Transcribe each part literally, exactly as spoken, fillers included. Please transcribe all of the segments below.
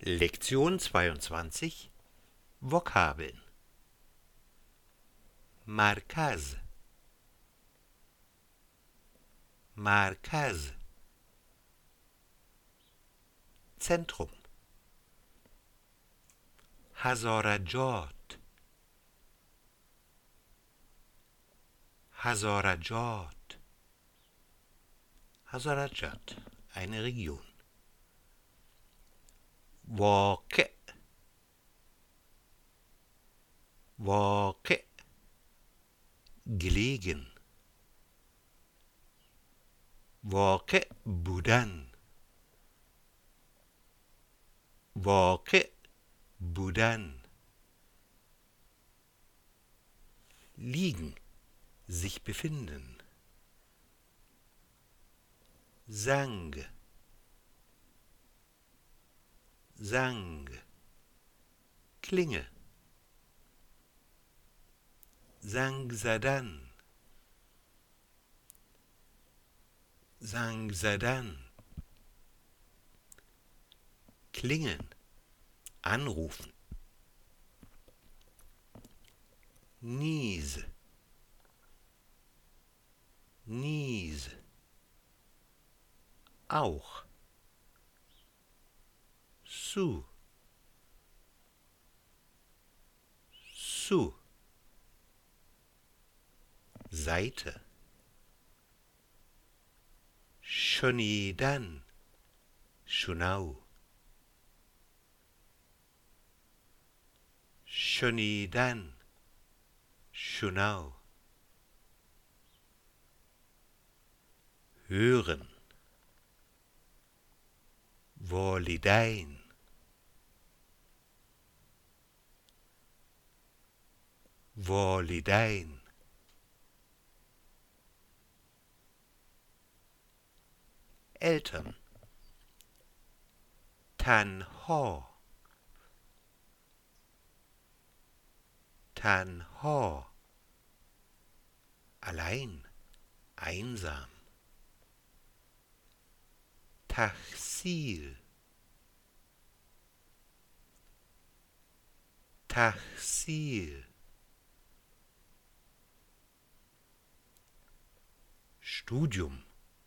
Lektion zweiundzwanzig Vokabeln مرکز مرکز Zentrum هزارجات هزارجات هزارجات eine Region واقع واقع gelegen واقع بودن واقع بودن liegen sich befinden زنگ زنگ Klinge زنگ زدن زنگ زدن klingeln anrufen niese niese auch zu zu Seite شنیدن شنو شنیدن شنو hören والدین والدین Eltern تنها تنها allein einsam تحصیل تحصیل Studium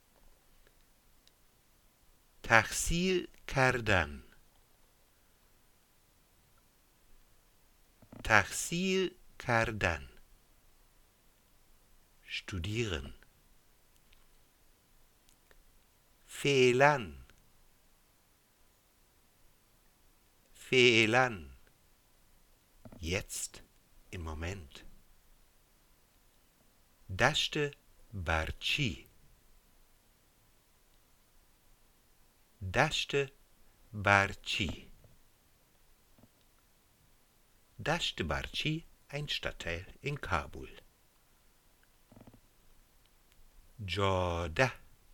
تحصیل کردن تحصیل کردن studieren فعلا فعلا jetzt im Moment دشت برچی دشت برچی دشت برچی ein Stadtteil in Kabul جاده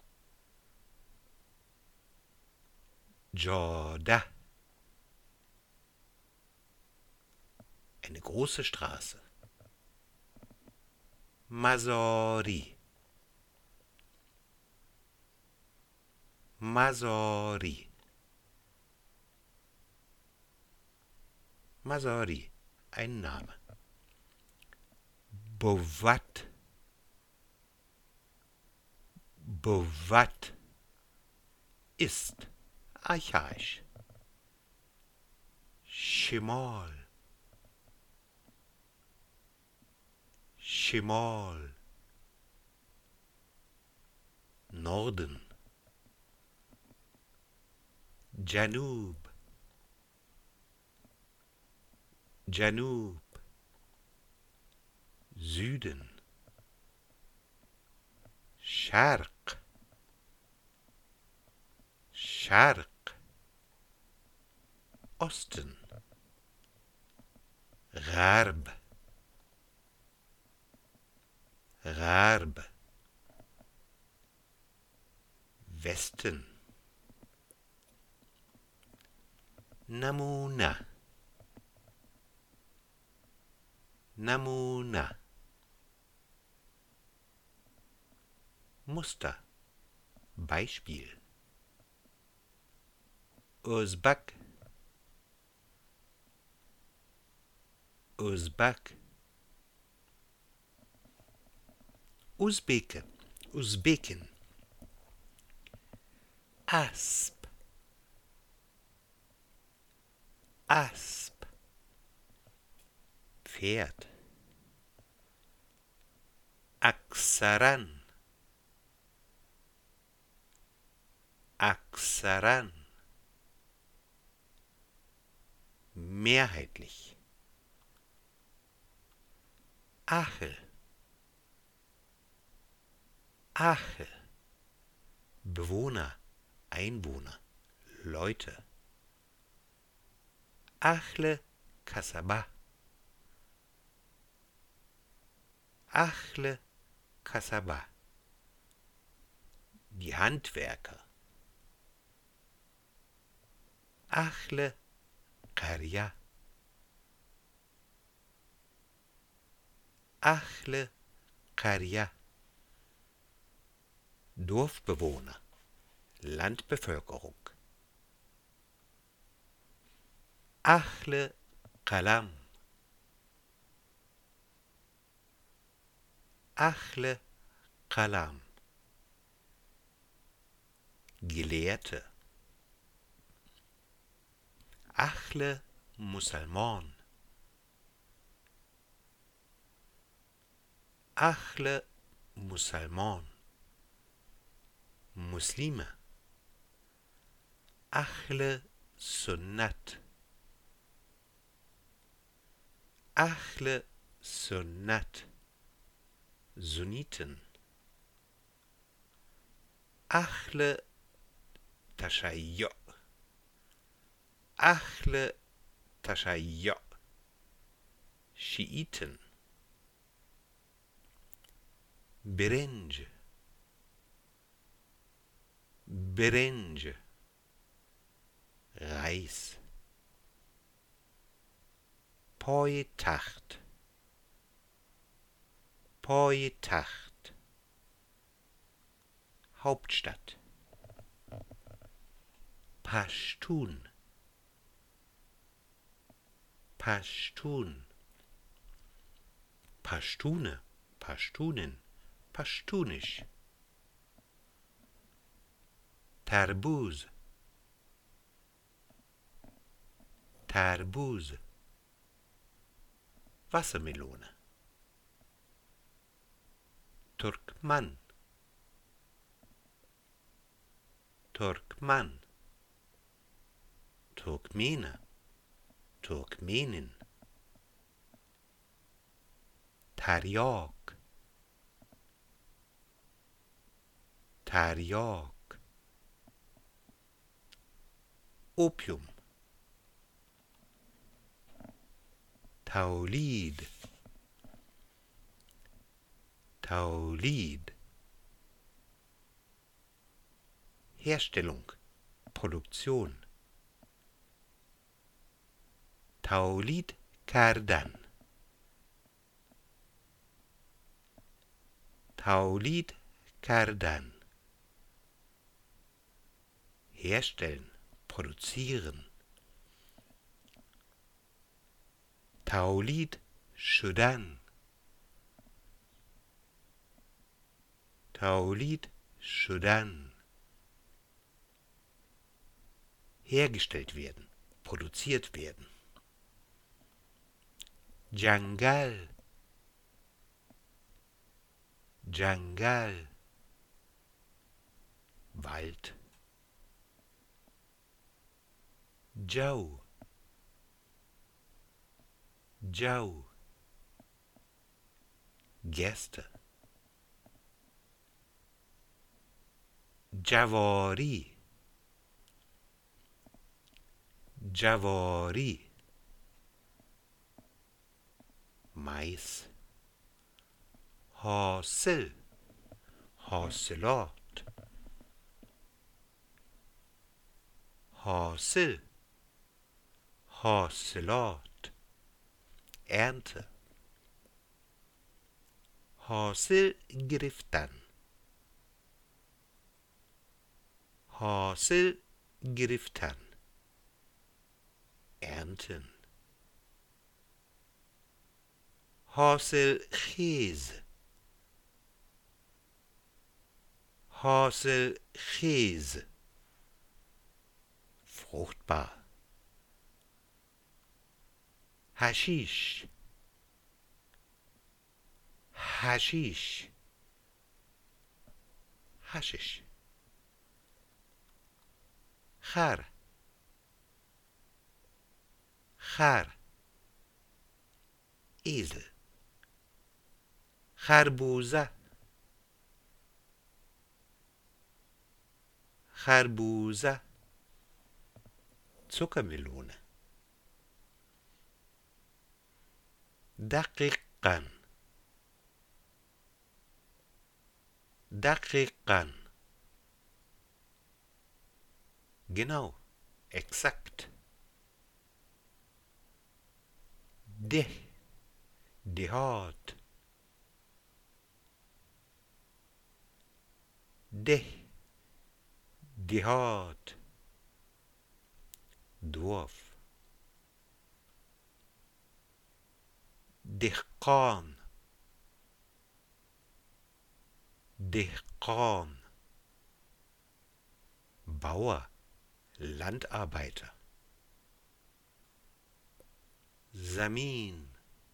جاده eine große Straße مزاری مزاری مزاری ein Name بود بود ist archaisch شمال شمال Norden جنوب جنوب Süden شرق شرق Osten غرب غرب Westen نمونه نمونه Muster Beispiel Özbek Usbek, Usbeke, Usbeken. Asp, Asp. Pferd. Aksaran, Aksaran. Mehrheitlich. Ache, Ache. Bewohner, Einwohner, Leute. Achle Kasaba, Achle Kasaba. Die Handwerker. Achle Karja, Achle Karja. Dorfbewohner, Landbevölkerung. Achle Kalam, Achle Kalam. Gelehrte. Achle Musalman, Achle Musalman. Muslime. Achle Sunnat, Achle Sunnat. Sunniten. Achle Tashayyo, Achle Tashayyo. Schiiten. Birinj, Birinj. Reis. Poytacht, Poytacht. Hauptstadt. Pashtun, Pashtun. Pashtune, Pashtunin, Pashtunisch. Tarbuz, Tarbuz. Wassermelone. Turkman, Turkman. Turkmene, Turkmenin. Taryok, Taryok. Opium. Taulid, Taulid. Herstellung, Produktion. Taulid kardan, Taulid kardan. Herstellen, produzieren. Taulid shudan, Taulid shudan. Hergestellt werden, produziert werden. Jangal, Jangal. Wald. Jau, Jau. Gerste. Javari, Javari. Mais. Hasil, حاصلات. حاصل، حاصلات. Ernte. حاصل گرفتن، حاصل گرفتن. Ernten. Haselkäse, Haselkäse, fruchtbar. Haschisch, Haschisch, Haschisch. Char, Char, Esel. Charbuse, Charbuse, Zuckermelone. Daqiqan, Daqiqan. Genau, exakt. De, dehat. De, dehat. Dorf. Dehqan, Dehqan. Bauer, Landarbeiter. Samin,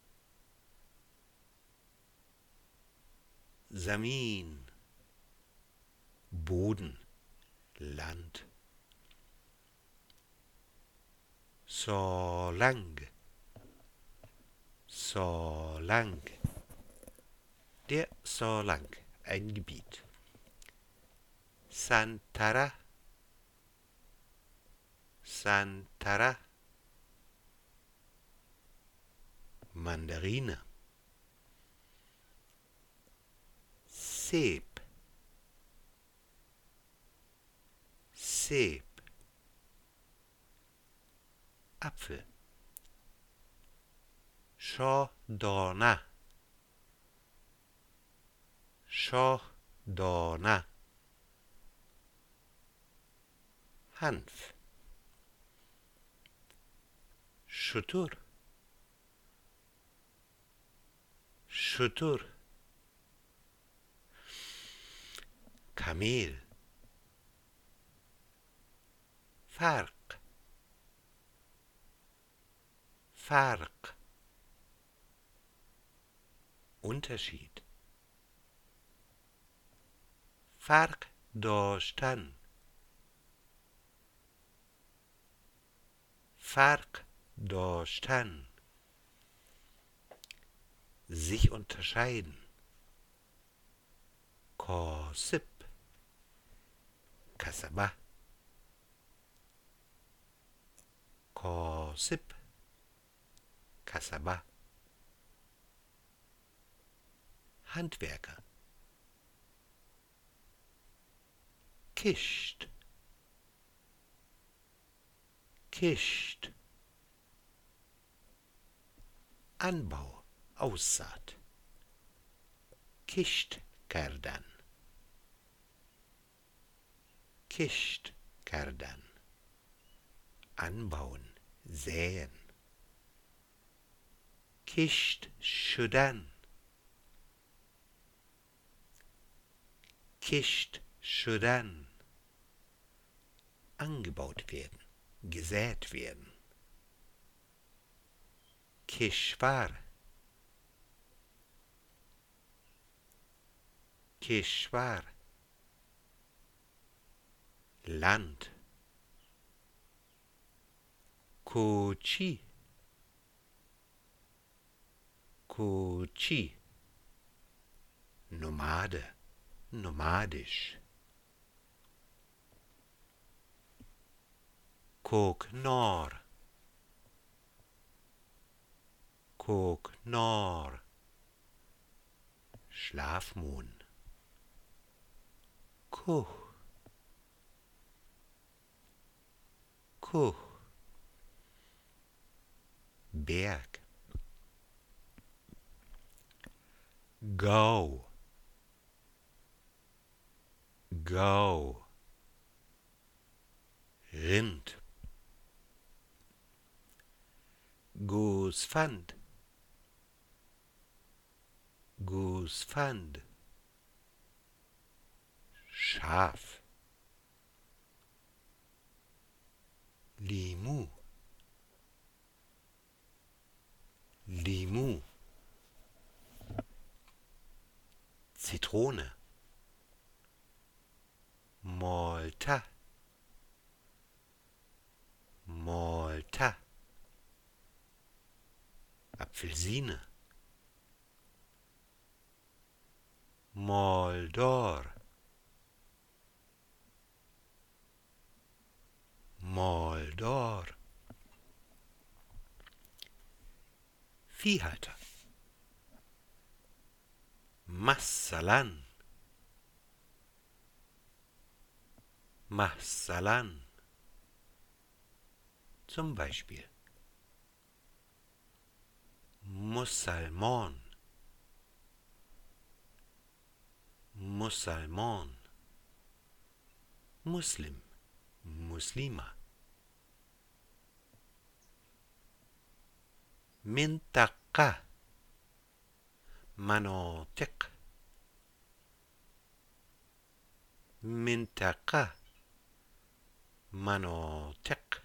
Samin. Boden, Land. Solang, Solang. Der Solang, ein Gebiet. Santara, Santara. Mandarine. Seb, Seb. Apfel. Shodana, Shodana. Hanf. Schutur, Schutur. Kamel. Farq, Farq. Unterschied. Farq داشتن, Farq داشتن. Sich unterscheiden. Kasib, Kasaba. Kasib, Kasaba. Handwerker. Kischt, Kischt. Anbau, Aussaat. Kisht kardan, Kisht kardan. Anbauen, säen. Kisht شدن, Kisht شدن. Angebaut werden, gesät werden. Kishwar, Kishwar. Land. Kochi, Kochi. Nomade, nomadisch. Koknar, Koknar. Schlafmohn. Kuh, Kuh. Berg. Gau, Gau. Rind. Gosfand, Goospfand, Schaf, Limu, Limu, Zitrone, Malta, Malta, Apfelsine, Moldor, Moldor, Viehhalter, Massalan, Massalan, zum Beispiel Musalman, Musalman, Muslim, Muslima, Mintaqa, Manatik, Mintaqa, Manatik,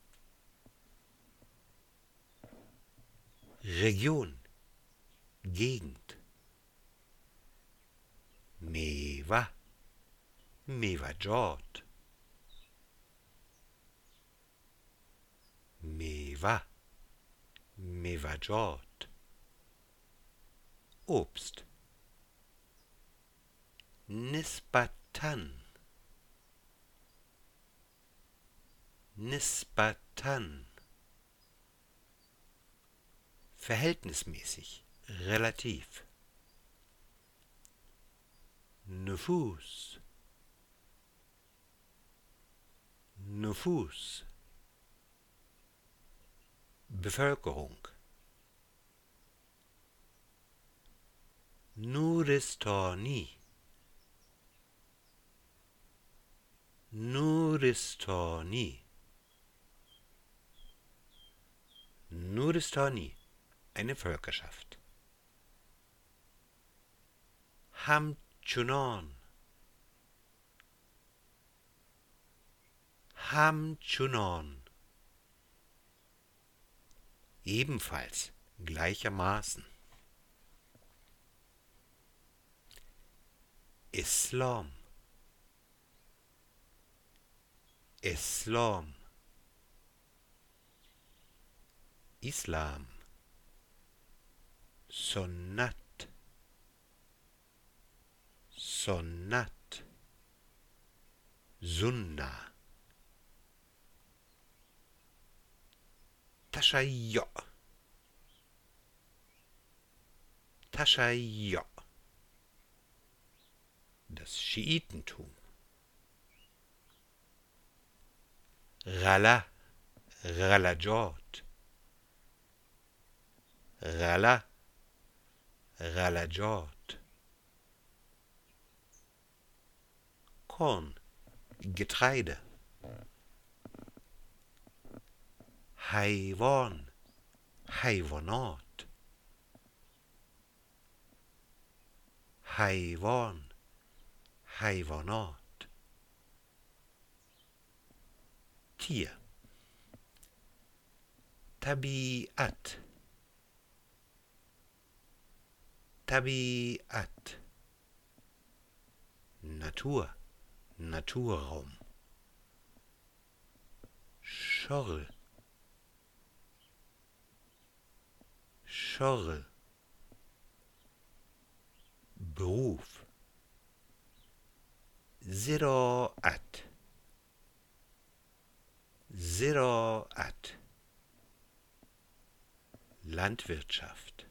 Region, Gegend, Meva, Mevajot, Meva, Mevajot, Obst, Nisbatan, Nisbatan, verhältnismäßig, relativ, Nufus, Nufus, Bevölkerung, Nuristani, Nuristani, Nuristani, eine Völkerschaft. Hamchunan, Hamchunan, ebenfalls gleichermaßen. Islam, Islam, Islam, Sunnat, Sunnat, Sunnah, Tashayyu, Tashayyu, das Schiitentum, Rala, Ralajot, Rala, Ralajot, Korn, Getreide, Haywan, Haywanat, Haywan, Haywanat, Tier, Tabiat, Tabiat, Natur, Naturraum, Schorl, Schorl, Beruf, Ziraat, Ziraat, Landwirtschaft,